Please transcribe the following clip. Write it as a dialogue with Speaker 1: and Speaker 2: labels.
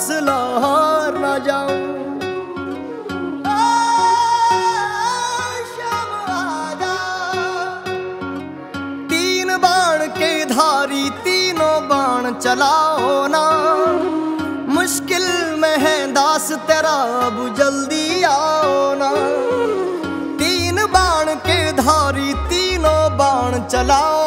Speaker 1: वापस लाहौर न जाऊं। तीन बाण के धारी तीनों बाण चलाओ ना, मुश्किल में है दास तेरा अब जल्दी आओ ना। तीन बाण के धारी तीनों बाण चलाओ